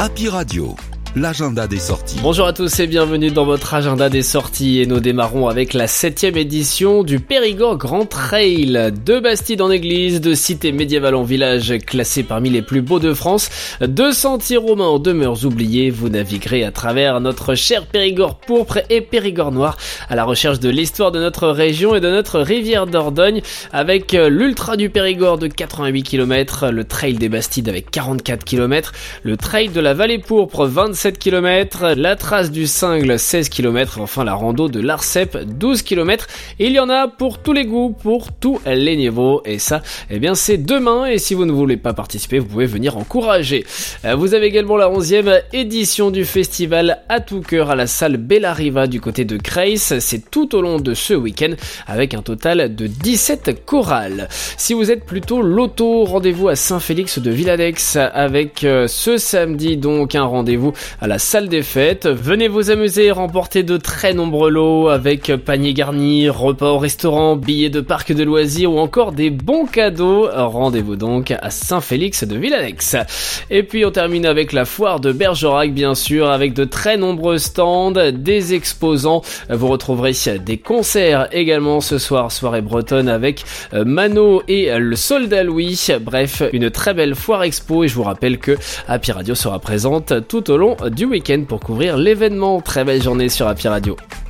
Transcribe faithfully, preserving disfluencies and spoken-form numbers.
Happy Radio, l'agenda des sorties. Bonjour à tous et bienvenue dans votre agenda des sorties et nous démarrons avec la septième édition du Périgord Grand Trail. De Bastide en église, de cité médiévale en village classé parmi les plus beaux de France, de sentiers romains en demeures oubliées, vous naviguerez à travers notre cher Périgord pourpre et Périgord noir à la recherche de l'histoire de notre région et de notre rivière Dordogne avec l'Ultra du Périgord de quatre-vingt-huit kilomètres, le Trail des Bastides avec quarante-quatre kilomètres, le Trail de la Vallée pourpre vingt-sept kilomètres, la trace du Cingle seize kilomètres, enfin la rando de l'Arcep douze kilomètres. Il y en a pour tous les goûts, pour tous les niveaux et ça, eh bien c'est demain et si vous ne voulez pas participer, vous pouvez venir encourager. Vous avez également la onzième édition du festival à tout cœur à la salle Bellariva du côté de Creil, c'est tout au long de ce week-end avec un total de dix-sept chorales. Si vous êtes plutôt loto, rendez-vous à Saint-Félix de Villadex avec euh, ce samedi donc un rendez-vous à la salle des fêtes. Venez vous amuser et remporter de très nombreux lots avec panier garni, repas au restaurant, billets de parc de loisirs ou encore des bons cadeaux. Rendez-vous donc à Saint-Félix de Villadex. Et puis on termine avec la foire de Bergerac bien sûr avec de très nombreux stands, des exposants. Vous retrouverez des concerts également ce soir, soirée bretonne avec Mano et le Soldat Louis. Bref, une très belle foire expo et je vous rappelle que Happy Radio sera présente tout au long du week-end pour couvrir l'événement. Très belle journée sur Happy Radio.